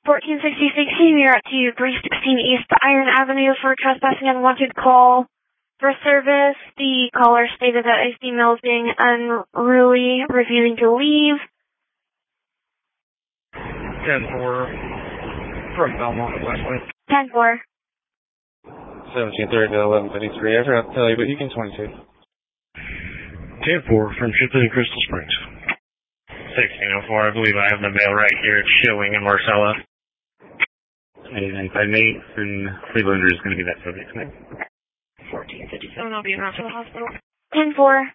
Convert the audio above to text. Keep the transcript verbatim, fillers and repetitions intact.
fourteen sixty-six, you're out to three sixteen East Iron Avenue for trespassing and wanted call. For service, the caller stated that a female is being unruly, refusing to leave. ten four from Belmont to Westwood. ten four. seventeen thirty to eleven fifty-three. I forgot to tell you, but you can twenty-two. ten four from Shipley and Crystal Springs. sixteen oh four, I believe I have the mail right here. It's Schilling and Marcella. eighty-nine five eight, and Cleveland is going to be that subject tonight. fourteen fifty-seven, I'll be around to the hospital. ten four.